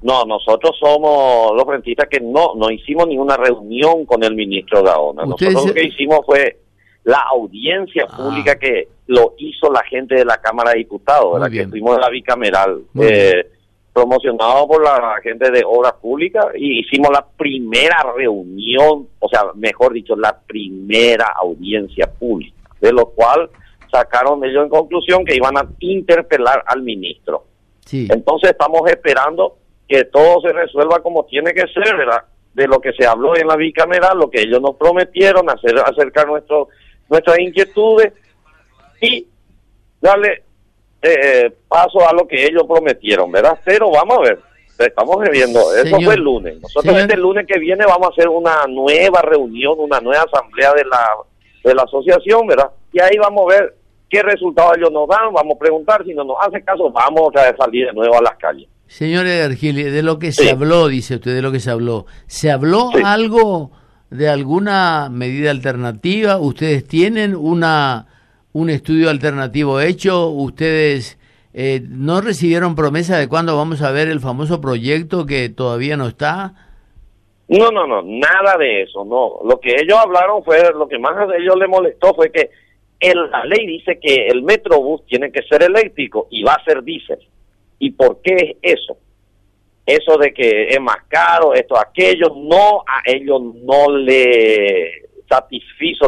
No, nosotros somos los rentistas que no hicimos ninguna reunión con el ministro Gaona. Nosotros lo que hicimos fue la audiencia pública que lo hizo la gente de la Cámara de Diputados, ¿verdad? Que fuimos de la bicameral, promocionado por la gente de Obras Públicas, y hicimos la primera reunión, o sea, mejor dicho, la primera audiencia pública, de lo cual sacaron ellos en conclusión que iban a interpelar al ministro. Sí. Entonces estamos esperando que todo se resuelva como tiene que ser, ¿verdad? De lo que se habló en la bicameral, lo que ellos nos prometieron, acercar nuestras inquietudes y darle paso a lo que ellos prometieron, ¿verdad? Pero vamos a ver, estamos viendo, eso fue el lunes. Nosotros este lunes que viene vamos a hacer una nueva reunión, una nueva asamblea de la asociación, ¿verdad? Y ahí vamos a ver qué resultados ellos nos dan, vamos a preguntar, si no nos hace caso, vamos otra vez a salir de nuevo a las calles. Señor Edergil, de lo que se habló, dice usted, de lo que se habló algo de alguna medida alternativa? ¿Ustedes tienen un estudio alternativo hecho? ¿Ustedes no recibieron promesa de cuándo vamos a ver el famoso proyecto que todavía no está? No, nada de eso, no. Lo que ellos hablaron fue, lo que más a ellos les molestó fue que la ley dice que el Metrobús tiene que ser eléctrico y va a ser diésel. ¿Y por qué es eso? Eso de que es más caro, esto, aquello, a ellos no le satisfizo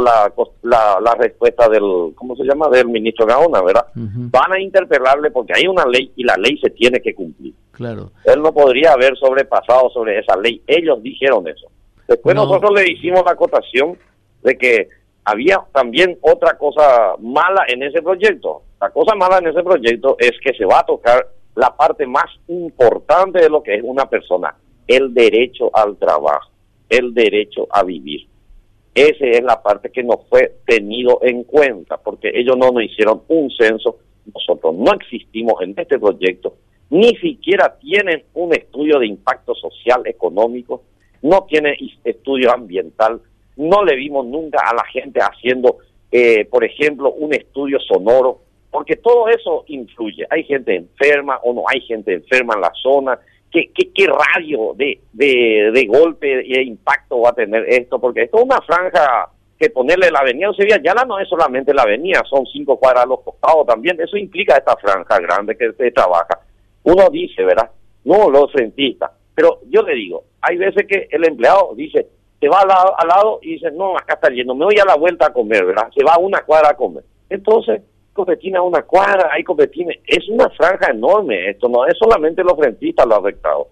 la respuesta del ministro Gaona, ¿verdad? Van a interpelarle porque hay una ley y la ley se tiene que cumplir. Claro. Él no podría haber sobrepasado sobre esa ley. Ellos dijeron eso. Después nosotros le hicimos la acotación de que había también otra cosa mala en ese proyecto. La cosa mala en ese proyecto es que se va a tocar la parte más importante de lo que es una persona, el derecho al trabajo, el derecho a vivir. Esa es la parte que no fue tenido en cuenta, porque ellos no nos hicieron un censo, nosotros no existimos en este proyecto, ni siquiera tienen un estudio de impacto social, económico, no tiene estudio ambiental, no le vimos nunca a la gente haciendo, por ejemplo, un estudio sonoro, porque todo eso influye. Hay gente enferma o no hay gente enferma en la zona. ¿Qué radio de golpe y de impacto va a tener esto? Porque esto es una franja que ponerle la avenida Sevilla Yala no es solamente la avenida, son 5 cuadras a los costados también. Eso implica esta franja grande que se trabaja. Uno dice, ¿verdad? No, los rentistas. Pero yo le digo, hay veces que el empleado dice, se va al lado y dice, no, acá está lleno, me voy a la vuelta a comer, ¿verdad? Se va a una cuadra a comer. Entonces, Copetina a una cuadra, hay Copetines, es una franja enorme, esto no es solamente los rentistas lo afectados.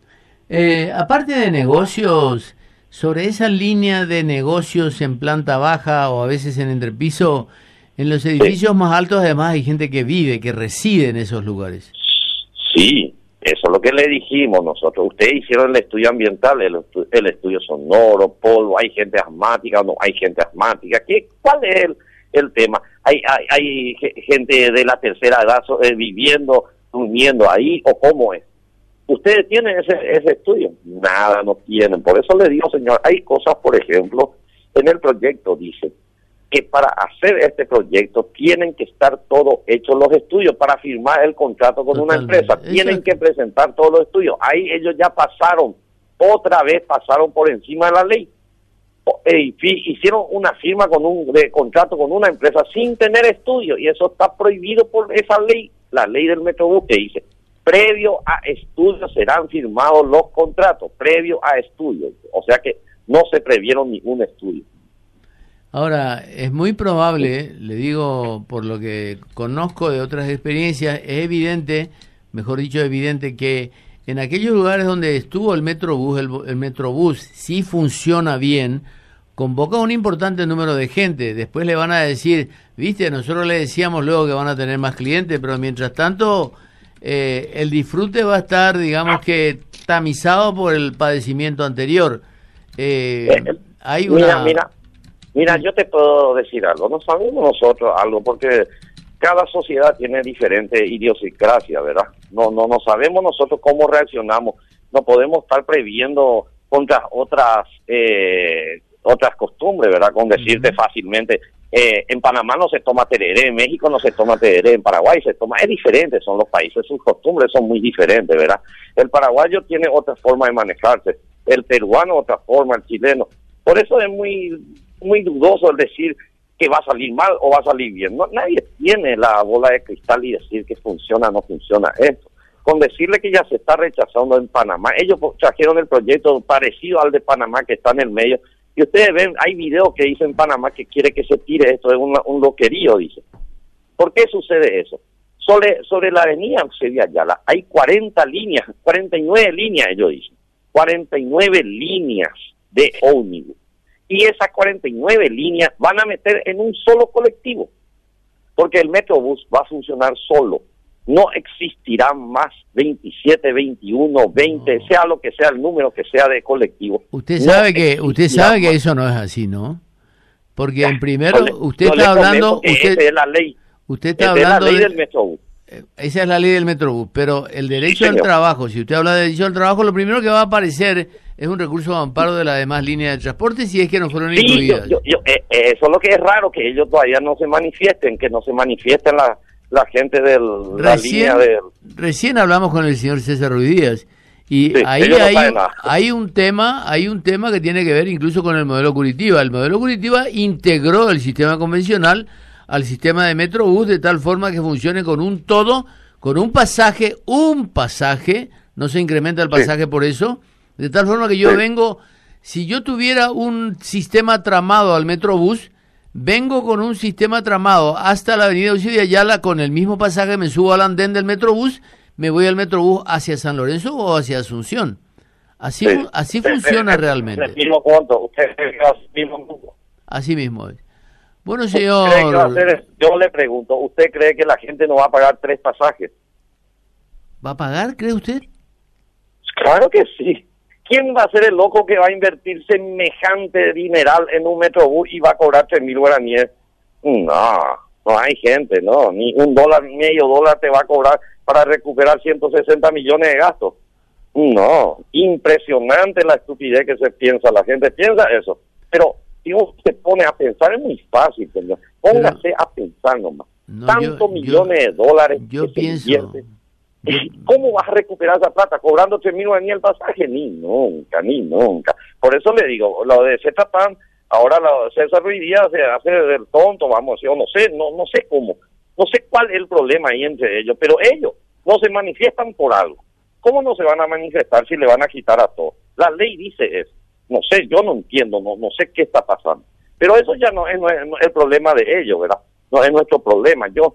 Aparte de negocios, sobre esa línea de negocios en planta baja o a veces en entrepiso, en los edificios más altos además hay gente que vive, que reside en esos lugares. Sí, eso es lo que le dijimos nosotros. Ustedes hicieron el estudio ambiental, el estudio sonoro, polvo, hay gente asmática o no hay gente asmática. ¿Cuál es el tema? Hay gente de la tercera edad viviendo, durmiendo ahí, o cómo es. ¿Ustedes tienen ese estudio? Nada, no tienen. Por eso le digo, señor, hay cosas, por ejemplo, en el proyecto dice que para hacer este proyecto tienen que estar todos hechos los estudios para firmar el contrato con una empresa. Tienen que presentar todos los estudios. Ahí ellos ya pasaron por encima de la ley. Hicieron una firma de contrato con una empresa sin tener estudio, y eso está prohibido por esa ley, la ley del Metrobús, que dice previo a estudio serán firmados los contratos, previo a estudio, o sea que no se previeron ningún estudio. Ahora, es muy probable, le digo por lo que conozco de otras experiencias, es evidente, mejor dicho evidente, que en aquellos lugares donde estuvo el Metrobús, el Metrobús sí funciona bien, convoca un importante número de gente. Después le van a decir, viste, nosotros le decíamos luego que van a tener más clientes, pero mientras tanto el disfrute va a estar, digamos que, tamizado por el padecimiento anterior. Hay una... Mira, yo te puedo decir algo. No sabemos nosotros algo porque cada sociedad tiene diferente idiosincrasia, ¿verdad? No sabemos nosotros cómo reaccionamos. No podemos estar previendo contra otras costumbres, ¿verdad? Con decirte fácilmente, En Panamá no se toma tereré, en México no se toma tereré, en Paraguay se toma, es diferente, son los países, sus costumbres son muy diferentes, ¿verdad? El paraguayo tiene otra forma de manejarse, el peruano otra forma, el chileno. Por eso es muy dudoso el decir que va a salir mal o va a salir bien. No, nadie tiene la bola de cristal y decir que funciona o no funciona esto. Con decirle que ya se está rechazando en Panamá, ellos trajeron el proyecto parecido al de Panamá que está en el medio. Y ustedes ven, hay videos que dicen Panamá que quiere que se tire esto, es un loquerío, dice. ¿Por qué sucede eso? Sobre la avenida Eusebio Ayala hay 40 líneas, 49 líneas, ellos dicen. 49 líneas de ómnibus. Y esas 49 líneas van a meter en un solo colectivo. Porque el Metrobús va a funcionar solo. No existirán más 27, 21, 20, sea lo que sea el número que sea de colectivo. Usted sabe que eso no es así, ¿no? Porque en primero usted está hablando, esa es la ley. Usted está hablando de la ley del Metrobús. Esa es la ley del Metrobús, pero el derecho al trabajo, si usted habla de derecho al trabajo, lo primero que va a aparecer es un recurso de amparo de las demás líneas de transporte si es que no fueron incluidas. Eso es lo que es raro, que ellos todavía no se manifiesten, que no se manifiesten la gente de la línea del... Recién hablamos con el señor César Ruiz Díaz y sí, ahí hay un tema que tiene que ver incluso con el modelo Curitiba. El modelo Curitiba integró el sistema convencional al sistema de Metrobús de tal forma que funcione con un todo, con un pasaje, no se incrementa el pasaje por eso, de tal forma que yo vengo, si yo tuviera un sistema tramado al Metrobús, vengo con un sistema tramado hasta la avenida Eusebio Ayala con el mismo pasaje, me subo al andén del Metrobús, me voy al Metrobús hacia San Lorenzo o hacia Asunción. Así funciona realmente. Así mismo es. Bueno, señor... Yo le pregunto, ¿usted cree que la gente no va a pagar 3 pasajes? ¿Va a pagar, cree usted? Claro que sí. ¿Quién va a ser el loco que va a invertir semejante dineral en un Metrobús y va a cobrar 3.000 guaraníes? No hay gente, no. Ni $1, medio dólar te va a cobrar para recuperar 160 millones de gastos. No, impresionante la estupidez que se piensa. La gente piensa eso. Pero si uno se pone a pensar, es muy fácil, señor. Póngase a pensar nomás. Millones de dólares yo pienso... se invierten. ¿Cómo vas a recuperar esa plata? ¿Cobrando 3.000 guaraníes el pasaje? Ni nunca. Por eso le digo, lo de Z-Pan, ahora César Ruiz Díaz se hace del tonto, vamos, yo no sé cómo. No sé cuál es el problema ahí entre ellos, pero ellos no se manifiestan por algo. ¿Cómo no se van a manifestar si le van a quitar a todos? La ley dice eso. No sé, yo no entiendo, no sé qué está pasando. Pero eso ya no es el problema de ellos, ¿verdad? No es nuestro problema. Yo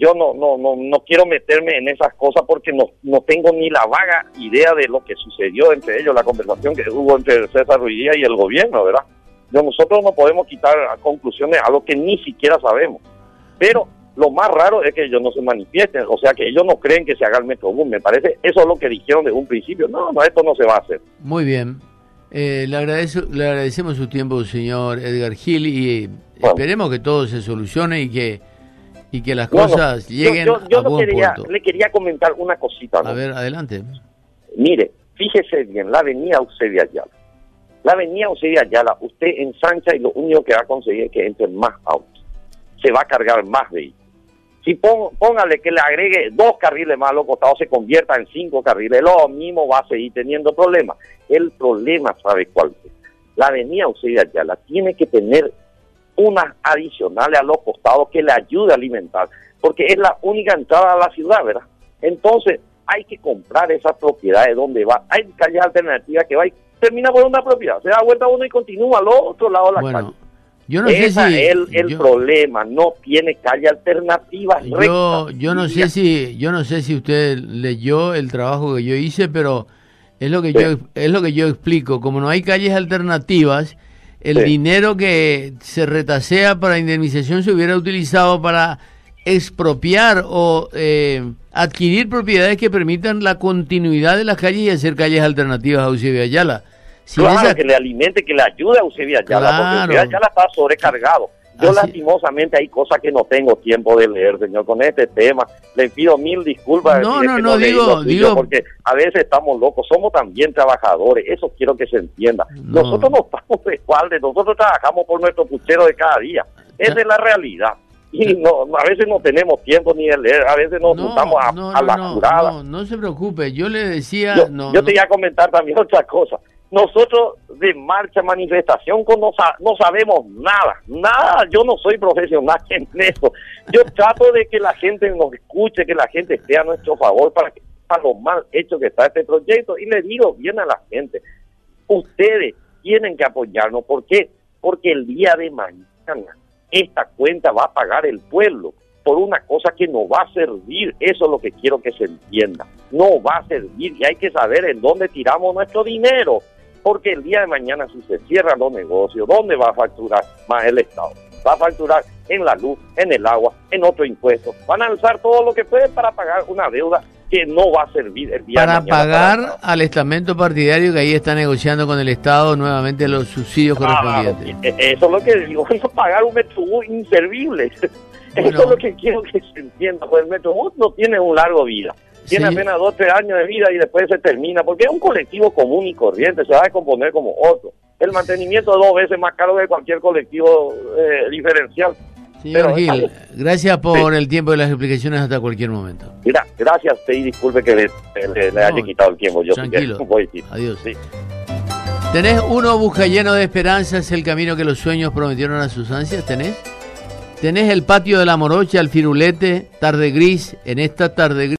no quiero meterme en esas cosas porque no tengo ni la vaga idea de lo que sucedió entre ellos, la conversación que hubo entre César Ruiz Díaz y el gobierno, ¿verdad? Nosotros no podemos quitar conclusiones a lo que ni siquiera sabemos. Pero lo más raro es que ellos no se manifiesten, o sea que ellos no creen que se haga el Metrobús. Me parece, eso es lo que dijeron desde un principio. No, esto no se va a hacer. Muy bien. Le agradecemos su tiempo, señor Edgar Gil, y esperemos que todo se solucione y que las cosas lleguen a buen puerto. Le quería comentar una cosita, ¿no? A ver, adelante. Mire, fíjese bien, la avenida Eusebio Ayala. La avenida Eusebio Ayala, usted ensancha y lo único que va a conseguir es que entren más autos. Se va a cargar más vehículos. Si póngale que le agregue 2 carriles más a los costados, se convierta en 5 carriles, lo mismo va a seguir teniendo problemas. El problema, ¿sabe cuál es? La avenida Eusebio Ayala tiene que tener unas adicionales a los costados que le ayude a alimentar, porque es la única entrada a la ciudad, ¿verdad? Entonces, hay que comprar esas propiedades donde va. Hay calles alternativas que va y termina por una propiedad, se da vuelta uno y continúa al otro lado de la calle. Yo no sé si el problema, no tiene calle alternativas rectas. Yo no sé si usted leyó el trabajo que yo hice, pero es lo que yo explico. Como no hay calles alternativas, el dinero que se retasea para indemnización se hubiera utilizado para expropiar o adquirir propiedades que permitan la continuidad de las calles y hacer calles alternativas a Eusebio Ayala. Que le alimente, que le ayude a Eusebio Ayala, porque Eusebio Ayala está sobrecargado. Yo lastimosamente hay cosas que no tengo tiempo de leer, señor, con este tema. Le pido 1000 disculpas. Digo, porque a veces estamos locos, somos también trabajadores, eso quiero que se entienda. Nosotros no estamos de espaldas, nosotros trabajamos por nuestro puchero de cada día. Esa es la realidad. Y no, a veces no tenemos tiempo ni de leer, a veces nos juntamos a la jurada. No se preocupe, yo le decía... Yo te iba a comentar también otra cosa. Nosotros de marcha, manifestación, no sabemos nada. Yo no soy profesional en eso. Yo trato de que la gente nos escuche, que la gente esté a nuestro favor para lo mal hecho que está este proyecto. Y le digo bien a la gente, ustedes tienen que apoyarnos. ¿Por qué? Porque el día de mañana esta cuenta va a pagar el pueblo por una cosa que no va a servir. Eso es lo que quiero que se entienda. No va a servir y hay que saber en dónde tiramos nuestro dinero. Porque el día de mañana, si se cierran los negocios, ¿dónde va a facturar más el Estado? Va a facturar en la luz, en el agua, en otro impuesto. Van a alzar todo lo que pueden para pagar una deuda que no va a servir el día de mañana. Para pagar al estamento partidario que ahí está negociando con el Estado nuevamente los subsidios correspondientes. Eso es lo que digo, es pagar un Metrobús inservible. Bueno, eso es lo que quiero que se entienda, pues el Metrobús no tiene un largo vida. Tiene apenas 2 o 3 años de vida y después se termina, porque es un colectivo común y corriente, se va a descomponer como otro. El mantenimiento es 2 veces más caro que cualquier colectivo diferencial. Señor Gil, gracias por el tiempo y las explicaciones hasta cualquier momento. Mira, gracias a usted y disculpe que le haya quitado el tiempo. Yo tranquilo, adiós. Sí. ¿Tenés uno busca lleno de esperanzas el camino que los sueños prometieron a sus ansias? ¿Tenés el patio de la morocha, el firulete, tarde gris, en esta tarde gris?